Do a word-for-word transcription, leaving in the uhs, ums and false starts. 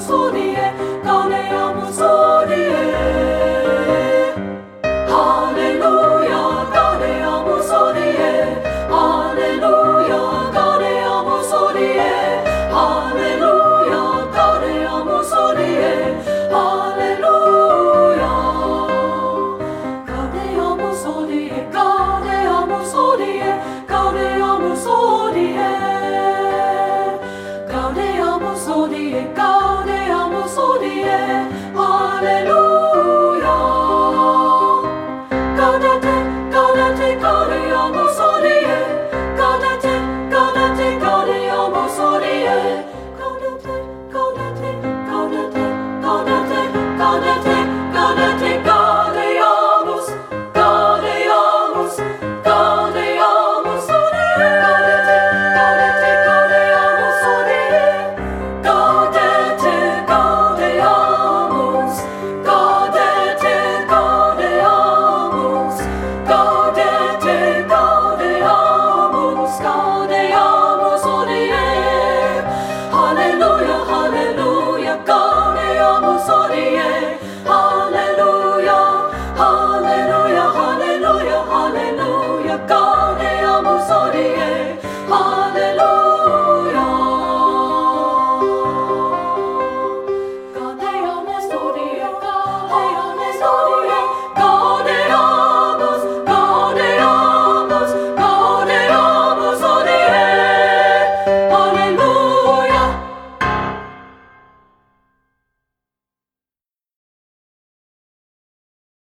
sodie, gaudeamus sodie. Hallelujah, gaudeamus sodie. Hallelujah, gaudeamus sodie. Hallelujah, gaudeamus sodie. Hallelujah. Gaudeamus sodie, gaudeamus sodie, gaudeamus sodie. Gaudeamus sodie, gaudeamus sodie. Hallelujah. Gaudete, gaudete, gaudeamus sodie. Gaudete, gaudete, gaudeamus sodie.